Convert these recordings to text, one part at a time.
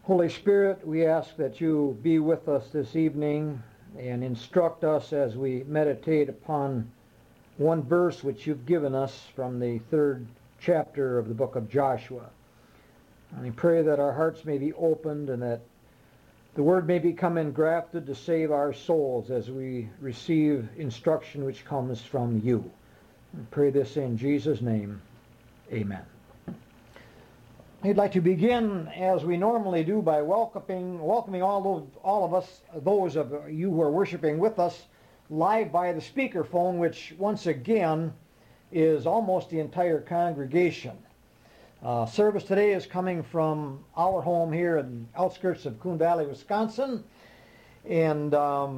Holy Spirit, we ask that you be with us this evening and instruct us as we meditate upon one verse which you've given us from the 3rd chapter of the book of Joshua. And we pray that our hearts may be opened and that the word may become engrafted to save our souls as we receive instruction which comes from you. We pray this in Jesus' name. Amen. I'd like to begin, as we normally do, by welcoming all of us, those of you who are worshiping with us live by the speakerphone, which once again is almost the entire congregation. Service today is coming from our home here in the outskirts of Coon Valley, Wisconsin, and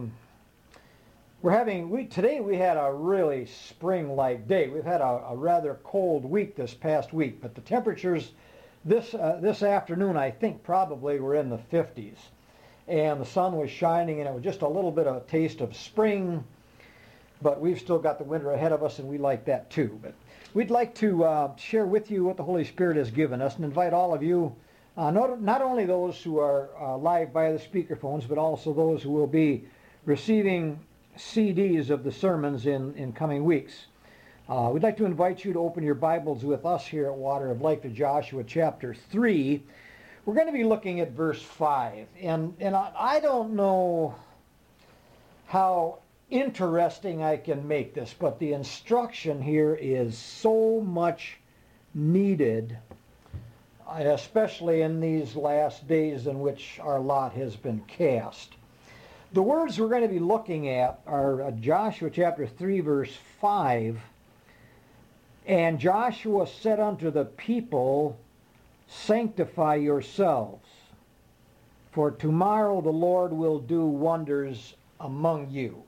today we had a really spring-like day. We've had a rather cold week this past week, but the temperatures this afternoon, I think, probably were in the 50s, and the sun was shining, and it was just a little bit of a taste of spring, but we've still got the winter ahead of us, and we like that too. But we'd like to share with you what the Holy Spirit has given us and invite all of you, not only those who are live via the speakerphones, but also those who will be receiving CDs of the sermons in coming weeks. We'd like to invite you to open your Bibles with us here at Water of Life to Joshua chapter 3. We're going to be looking at verse 5. And I don't know how interesting I can make this, but the instruction here is so much needed, especially in these last days in which our lot has been cast. The words we're going to be looking at are Joshua chapter 3, verse 5. And Joshua said unto the people, sanctify yourselves, for tomorrow the Lord will do wonders among you.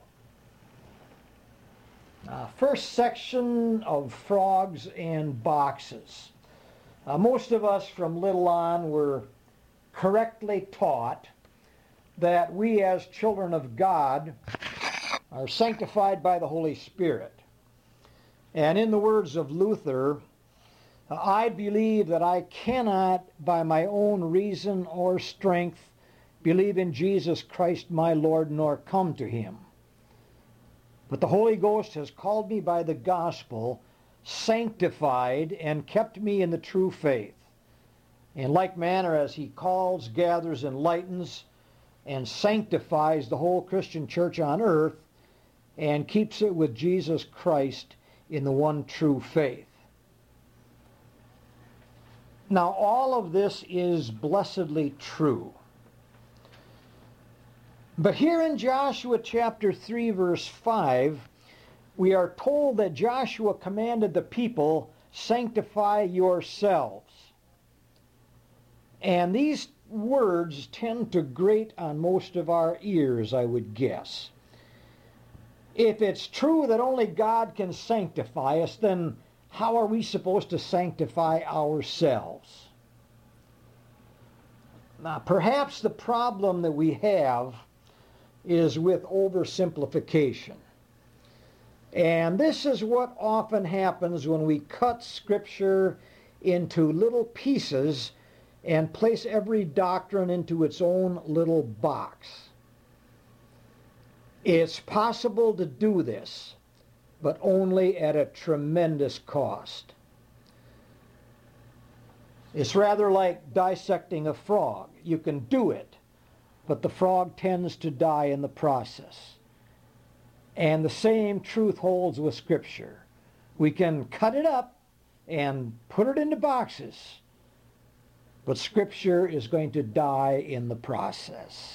First section of frogs and boxes. Most of us from little on were correctly taught that we as children of God are sanctified by the Holy Spirit. And in the words of Luther, I believe that I cannot by my own reason or strength believe in Jesus Christ my Lord nor come to him. But the Holy Ghost has called me by the gospel, sanctified, and kept me in the true faith. In like manner as he calls, gathers, enlightens, and sanctifies the whole Christian church on earth, and keeps it with Jesus Christ in the one true faith. Now, all of this is blessedly true. But here in Joshua chapter 3, verse 5, we are told that Joshua commanded the people, sanctify yourselves. And these words tend to grate on most of our ears, I would guess. If it's true that only God can sanctify us, then how are we supposed to sanctify ourselves? Now, perhaps the problem that we have is with oversimplification. And this is what often happens when we cut Scripture into little pieces and place every doctrine into its own little box. It's possible to do this, but only at a tremendous cost. It's rather like dissecting a frog. You can do it, but the frog tends to die in the process. And the same truth holds with Scripture. We can cut it up and put it into boxes, but Scripture is going to die in the process.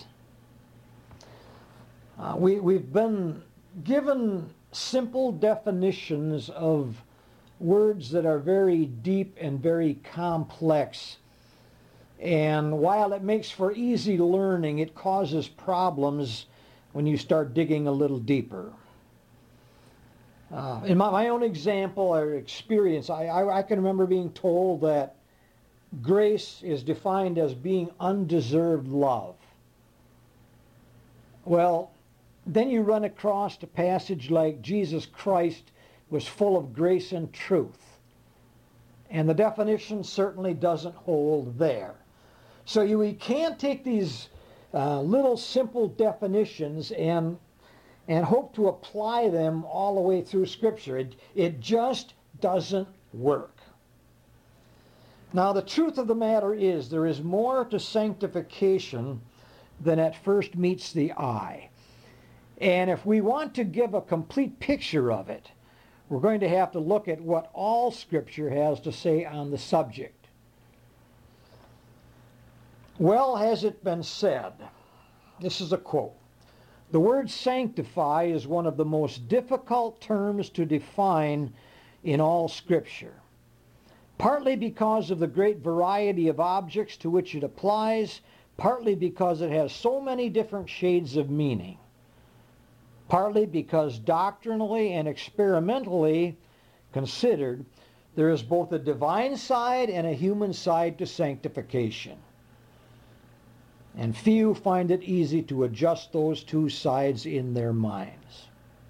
We've been given simple definitions of words that are very deep and very complex. And while it makes for easy learning, it causes problems when you start digging a little deeper. In my own example or experience, I can remember being told that grace is defined as being undeserved love. Well, then you run across a passage like Jesus Christ was full of grace and truth. And the definition certainly doesn't hold there. So we can't take these little simple definitions and hope to apply them all the way through Scripture. It just doesn't work. Now, the truth of the matter is there is more to sanctification than at first meets the eye. And if we want to give a complete picture of it, we're going to have to look at what all Scripture has to say on the subject. Well, has it been said, this is a quote, "The word sanctify is one of the most difficult terms to define in all Scripture, partly because of the great variety of objects to which it applies, partly because it has so many different shades of meaning, partly because doctrinally and experimentally considered, there is both a divine side and a human side to sanctification. And few find it easy to adjust those two sides in their minds."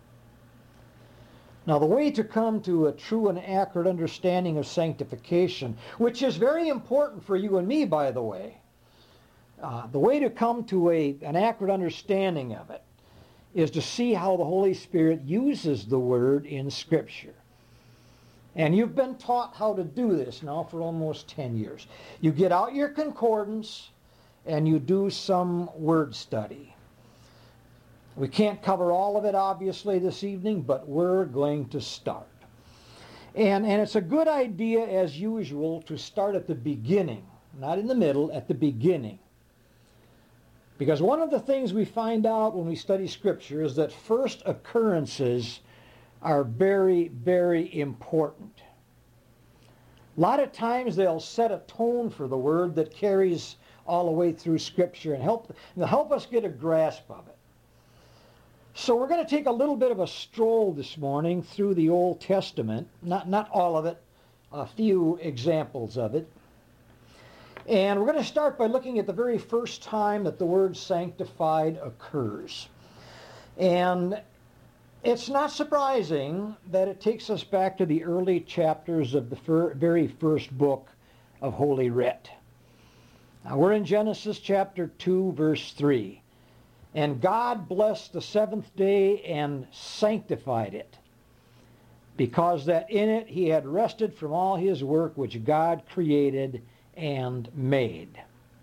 Now, the way to come to a true and accurate understanding of sanctification, which is very important for you and me, by the way, the way to come to an accurate understanding of it is to see how the Holy Spirit uses the Word in Scripture. And you've been taught how to do this now for almost 10 years. You get out your concordance and you do some word study. We can't cover all of it, obviously, this evening, but we're going to start. And it's a good idea, as usual, to start at the beginning, not in the middle, at the beginning. Because one of the things we find out when we study Scripture is that first occurrences are very, very important. A lot of times they'll set a tone for the Word that carries all the way through Scripture and help us get a grasp of it. So we're going to take a little bit of a stroll this morning through the Old Testament, not all of it, a few examples of it. And we're going to start by looking at the very first time that the word sanctified occurs. And it's not surprising that it takes us back to the early chapters of the very first book of Holy Writ. Now, we're in Genesis chapter 2, verse 3. "And God blessed the seventh day and sanctified it, because that in it he had rested from all his work which God created and made."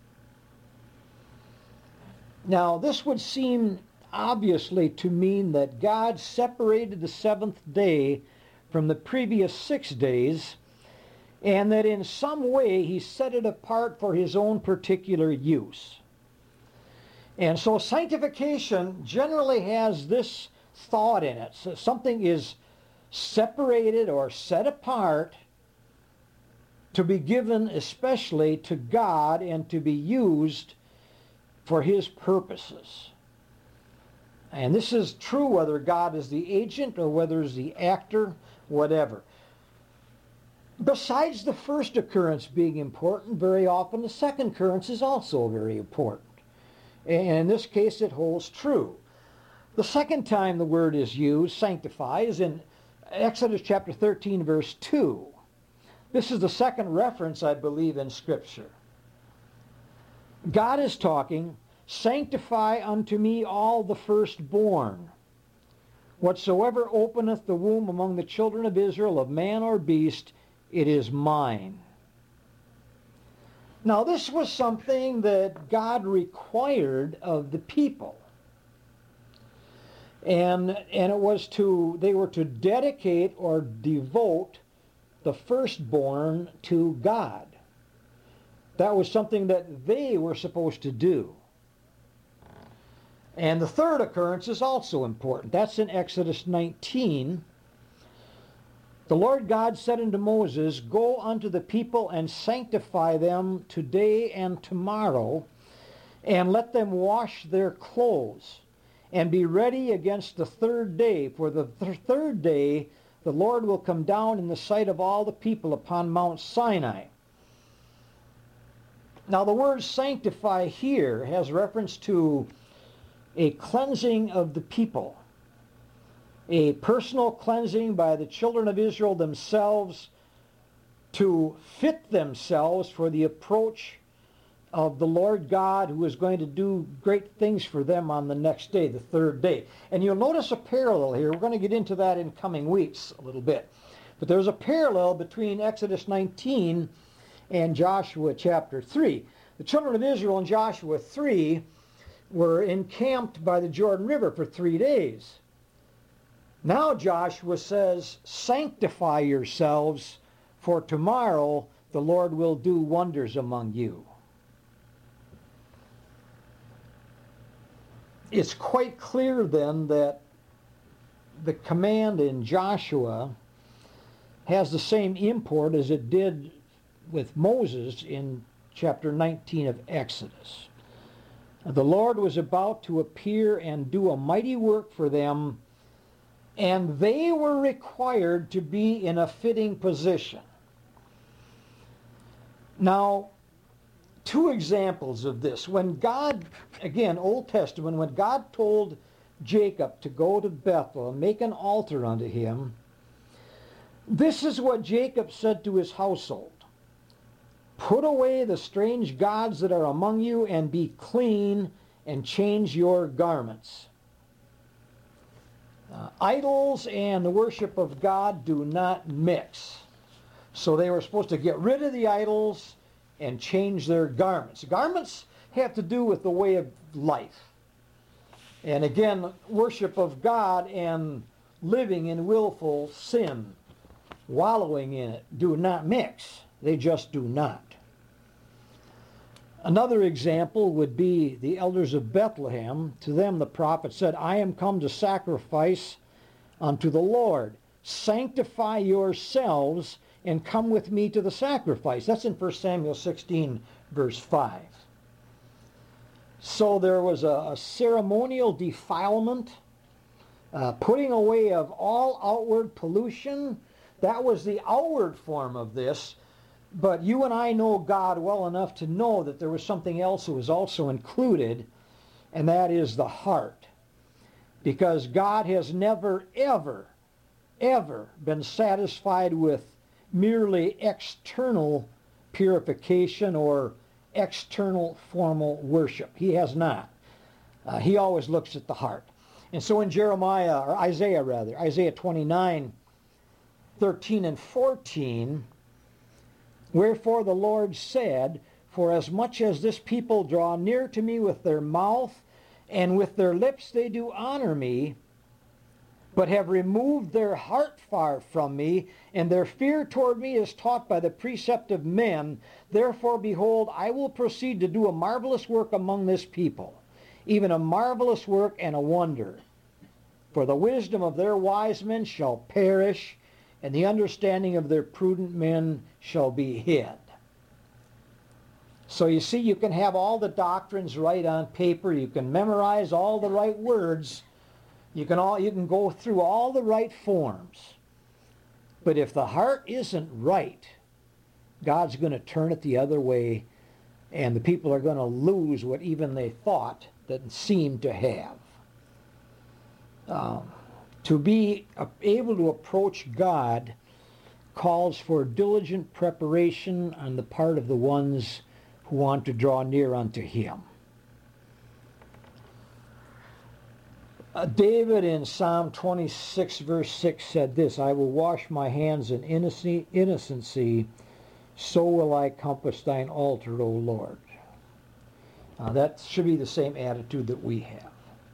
Now, this would seem obviously to mean that God separated the seventh day from the previous 6 days, and that in some way he set it apart for his own particular use. And so sanctification generally has this thought in it. So something is separated or set apart to be given especially to God and to be used for his purposes. And this is true whether God is the agent or whether he's the actor, whatever. Besides the first occurrence being important, very often the second occurrence is also very important. And in this case, it holds true. The second time the word is used, sanctify, is in Exodus chapter 13, verse 2. This is the second reference, I believe, in Scripture. God is talking, "Sanctify unto me all the firstborn. Whatsoever openeth the womb among the children of Israel, of man or beast, it is mine." Now, this was something that God required of the people. And it was they were to dedicate or devote the firstborn to God. That was something that they were supposed to do. And the third occurrence is also important. That's in Exodus 19. "The Lord God said unto Moses, Go unto the people and sanctify them today and tomorrow, and let them wash their clothes, and be ready against the third day. For the third day the Lord will come down in the sight of all the people upon Mount Sinai." Now, the word sanctify here has reference to a cleansing of the people, a personal cleansing by the children of Israel themselves to fit themselves for the approach of the Lord God who is going to do great things for them on the next day, the third day. And you'll notice a parallel here. We're going to get into that in coming weeks a little bit. But there's a parallel between Exodus 19 and Joshua chapter 3. The children of Israel in Joshua 3 were encamped by the Jordan River for 3 days. Now Joshua says, sanctify yourselves, for tomorrow the Lord will do wonders among you. It's quite clear then that the command in Joshua has the same import as it did with Moses in chapter 19 of Exodus. The Lord was about to appear and do a mighty work for them, and they were required to be in a fitting position. Now, 2 examples of this. When God, again, Old Testament, when God told Jacob to go to Bethel and make an altar unto him, this is what Jacob said to his household. Put away the strange gods that are among you, and be clean, and change your garments. Idols and the worship of God do not mix. So they were supposed to get rid of the idols and change their garments. Garments have to do with the way of life. And again, worship of God and living in willful sin, wallowing in it, do not mix. They just do not. Another example would be the elders of Bethlehem. To them the prophet said, I am come to sacrifice unto the Lord. Sanctify yourselves and come with me to the sacrifice. That's in 1 Samuel 16, verse 5. So there was a ceremonial defilement, putting away of all outward pollution. That was the outward form of this. But you and I know God well enough to know that there was something else that was also included, and that is the heart. Because God has never, ever, ever been satisfied with merely external purification or external formal worship. He has not. He always looks at the heart. And so in Isaiah 29, 13 and 14, wherefore the Lord said, for as much as this people draw near to me with their mouth, and with their lips they do honor me, but have removed their heart far from me, and their fear toward me is taught by the precept of men. Therefore, behold, I will proceed to do a marvelous work among this people, even a marvelous work and a wonder. For the wisdom of their wise men shall perish, and the understanding of their prudent men shall be hid. So you see, you can have all the doctrines right on paper, you can memorize all the right words, you can go through all the right forms. But if the heart isn't right, God's going to turn it the other way, and the people are going to lose what even they thought that seemed to have. To be able to approach God calls for diligent preparation on the part of the ones who want to draw near unto Him. David in Psalm 26 verse 6 said this, I will wash my hands in innocency, so will I compass thine altar, O Lord. That should be the same attitude that we have.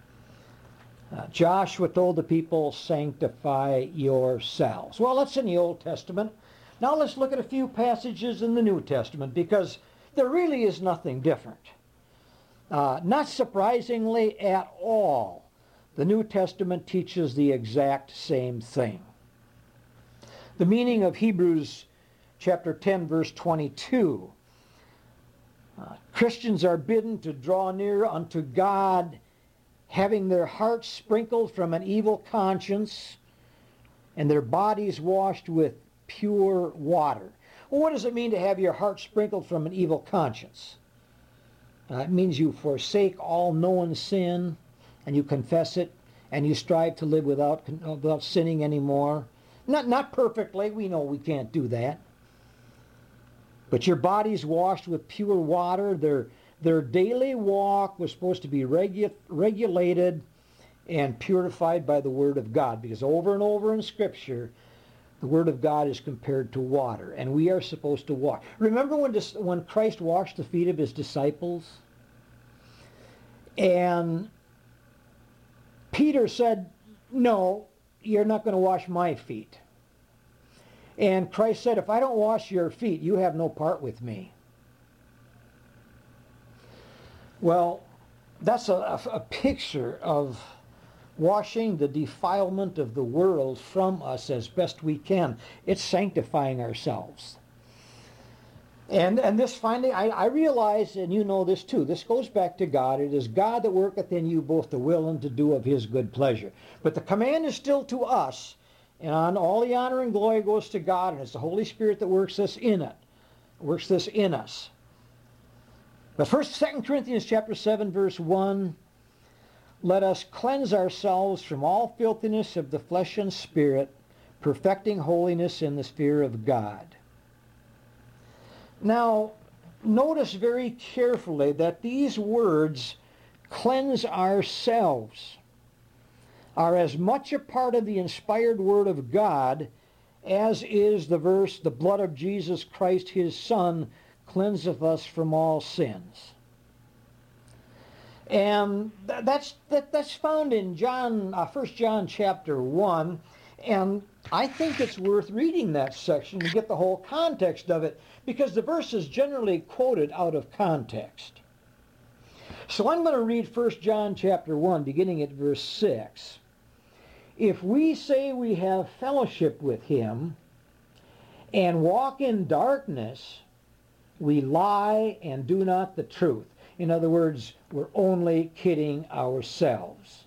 Joshua told the people, sanctify yourselves. Well, that's in the Old Testament. Now let's look at a few passages in the New Testament, because there really is nothing different. Not surprisingly at all, the New Testament teaches the exact same thing. The meaning of Hebrews chapter 10, verse 22. Christians are bidden to draw near unto God, having their hearts sprinkled from an evil conscience and their bodies washed with pure water. Well, what does it mean to have your heart sprinkled from an evil conscience? It means you forsake all known sin, and you confess it, and you strive to live without sinning anymore. Not perfectly. We know we can't do that. But your body's washed with pure water. Their daily walk was supposed to be regulated and purified by the Word of God, because over and over in Scripture, the Word of God is compared to water, and we are supposed to walk. Remember when Christ washed the feet of his disciples? And Peter said, "No, you're not going to wash my feet." And Christ said, "If I don't wash your feet, you have no part with me." Well, that's a picture of washing the defilement of the world from us as best we can. It's sanctifying ourselves. And this finally, I realize, and you know this too, this goes back to God. It is God that worketh in you both to will and to do of his good pleasure. But the command is still to us, and on all the honor and glory goes to God, and it's the Holy Spirit that works this in us. But 2 Corinthians chapter 7, verse 1, let us cleanse ourselves from all filthiness of the flesh and spirit, perfecting holiness in the fear of God. Now, notice very carefully that these words, cleanse ourselves, are as much a part of the inspired Word of God as is the verse, the blood of Jesus Christ, his Son, cleanseth us from all sins. And that's found in 1 John chapter 1, and I think it's worth reading that section to get the whole context of it, because the verse is generally quoted out of context. So I'm going to read 1 John chapter 1, beginning at verse 6. If we say we have fellowship with him and walk in darkness, we lie and do not the truth. In other words, we're only kidding ourselves.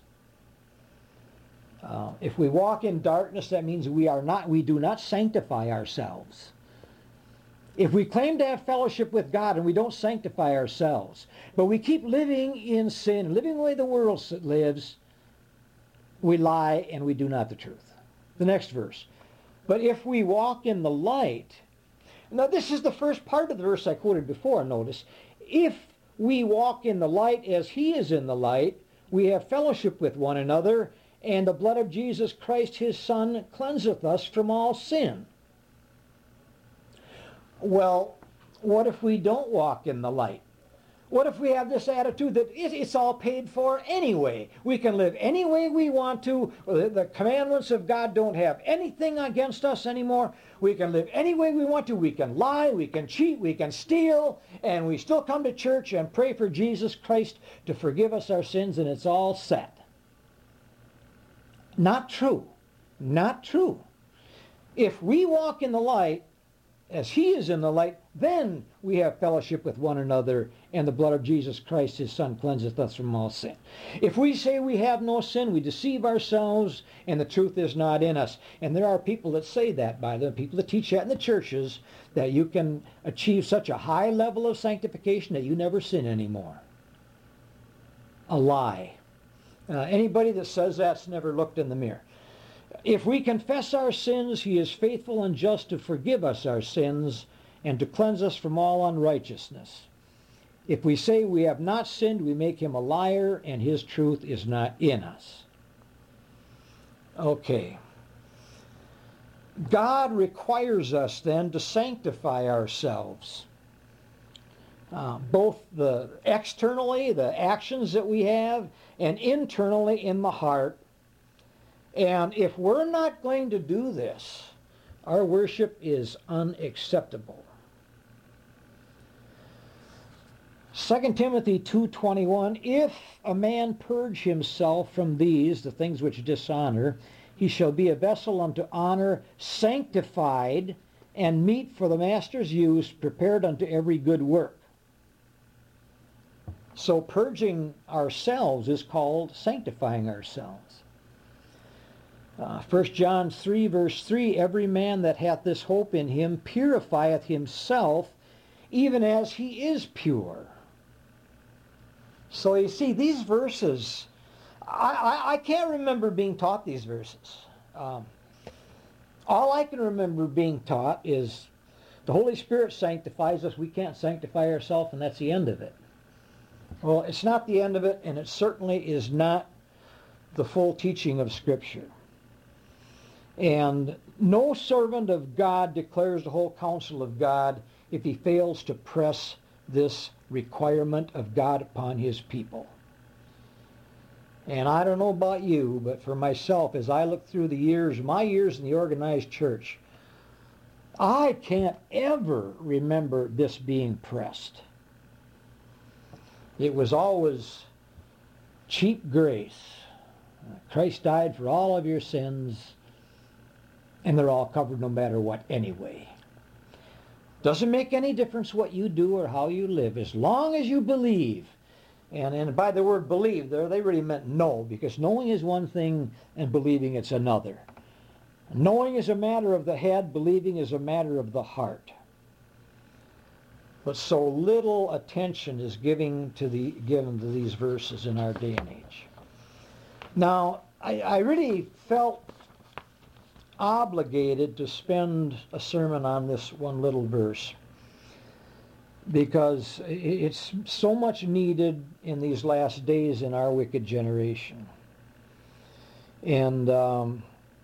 If we walk in darkness, that means we do not sanctify ourselves. If we claim to have fellowship with God and we don't sanctify ourselves, but we keep living in sin, living the way the world lives, we lie and we do not the truth. The next verse. But if we walk in the light, now this is the first part of the verse I quoted before, notice. If we walk in the light as he is in the light, we have fellowship with one another, and the blood of Jesus Christ, his Son, cleanseth us from all sin. Well, what if we don't walk in the light? What if we have this attitude that it's all paid for anyway? We can live any way we want to. The commandments of God don't have anything against us anymore. We can live any way we want to. We can lie, we can cheat, we can steal, and we still come to church and pray for Jesus Christ to forgive us our sins, and it's all set. Not true. Not true. If we walk in the light as he is in the light, then we have fellowship with one another, and the blood of Jesus Christ, his Son, cleanseth us from all sin. If we say we have no sin, we deceive ourselves, and the truth is not in us. And there are people that say that, by the people that teach that in the churches, that you can achieve such a high level of sanctification that you never sin anymore. A lie. Anybody that says that's never looked in the mirror. If we confess our sins, he is faithful and just to forgive us our sins and to cleanse us from all unrighteousness. If we say we have not sinned, we make him a liar, and his truth is not in us. Okay. God requires us then to sanctify ourselves. Both externally, the actions that we have, and internally in the heart. And if we're not going to do this, our worship is unacceptable. 2 Timothy 2:21, if a man purge himself from these, the things which dishonor, he shall be a vessel unto honor, sanctified, and meet for the master's use, prepared unto every good work. So purging ourselves is called sanctifying ourselves. 1 John 3, verse 3, every man that hath this hope in him purifieth himself, even as he is pure. So you see, these verses, I can't remember being taught these verses. All I can remember being taught is The Holy Spirit sanctifies us. We can't sanctify ourselves, and that's the end of it. Well, it's not the end of it, and it certainly is not the full teaching of Scripture. And no servant of God declares the whole counsel of God if he fails to press this requirement of God upon his people. And I don't know about you, but for myself, as I look through the years, my years in the organized church, I can't ever remember this being pressed. It was always cheap grace. Christ died for all of your sins, and they're all covered no matter what anyway. Doesn't make any difference what you do or how you live, as long as you believe. And by the word believe there, they really meant know, because knowing is one thing and believing it's another. Knowing is a matter of the head, believing is a matter of the heart. But so little attention is given to these verses in our day and age. Now, I really felt obligated to spend a sermon on this one little verse, because it's so much needed in these last days in our wicked generation. And a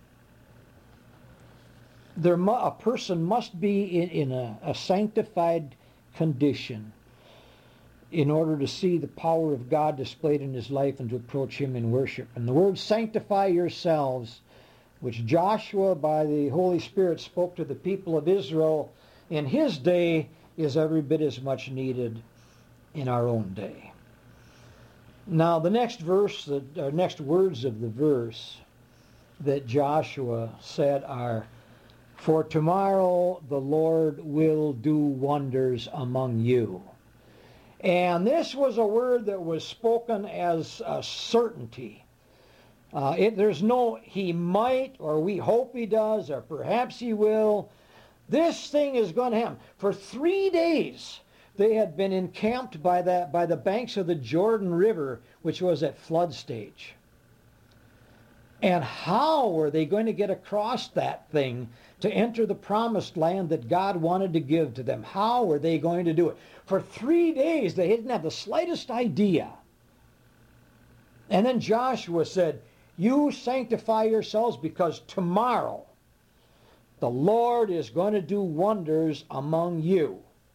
person must be in a sanctified condition in order to see the power of God displayed in his life and to approach him in worship. And the word sanctify yourselves, which Joshua by the Holy Spirit spoke to the people of Israel in his day, is every bit as much needed in our own day. Now the next words of the verse that Joshua said are, "For tomorrow the Lord will do wonders among you." And this was a word that was spoken as a certainty. There's no he might, or we hope he does, or perhaps he will. This thing is going to happen. For 3 days they had been encamped by the banks of the Jordan River, which was at flood stage. And how were they going to get across that thing to enter the promised land that God wanted to give to them? How were they going to do it? For 3 days they didn't have the slightest idea. And then Joshua said, "You sanctify yourselves, because tomorrow the Lord is going to do wonders among you."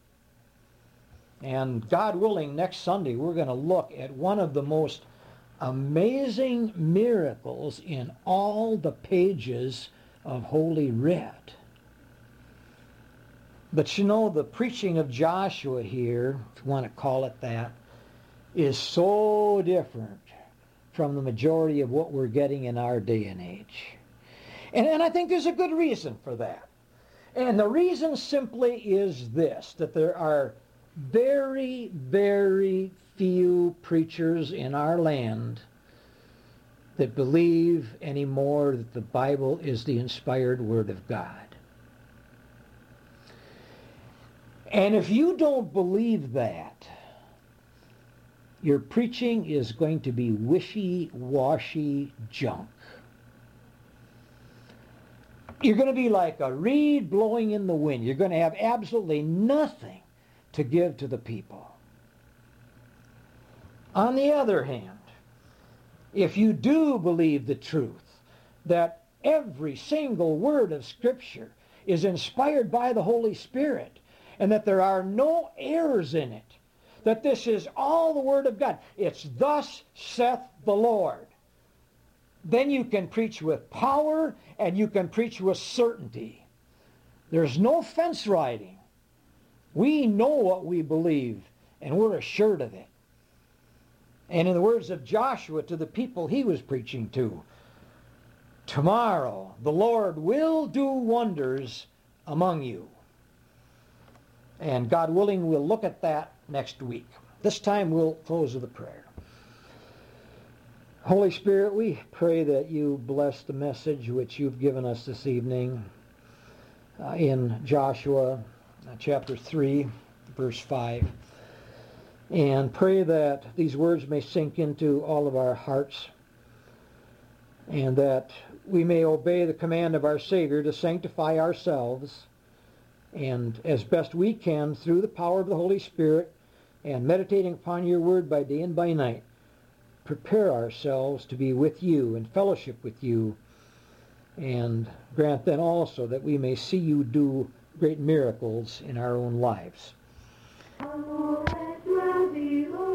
And God willing, next Sunday we're going to look at one of the most amazing miracles in all the pages of Holy Writ. But you know, the preaching of Joshua here, if you want to call it that, is so different from the majority of what we're getting in our day and age. And I think there's a good reason for that. And the reason simply is this, that there are very, very few preachers in our land that believe anymore that the Bible is the inspired Word of God. And if you don't believe that, your preaching is going to be wishy-washy junk. You're going to be like a reed blowing in the wind. You're going to have absolutely nothing to give to the people. On the other hand, if you do believe the truth that every single word of Scripture is inspired by the Holy Spirit, and that there are no errors in it, that this is all the Word of God, it's "Thus saith the Lord," then you can preach with power and you can preach with certainty. There's no fence riding. We know what we believe, and we're assured of it. And in the words of Joshua to the people he was preaching to, tomorrow the Lord will do wonders among you. And God willing, we'll look at that next week. This time we'll close with a prayer. Holy Spirit, we pray that you bless the message which you've given us this evening in Joshua chapter 3, verse 5. And pray that these words may sink into all of our hearts, and that we may obey the command of our Savior to sanctify ourselves and as best we can, through the power of the Holy Spirit and meditating upon your word by day and by night, prepare ourselves to be with you and fellowship with you, and grant then also that we may see you do great miracles in our own lives. Oh, let my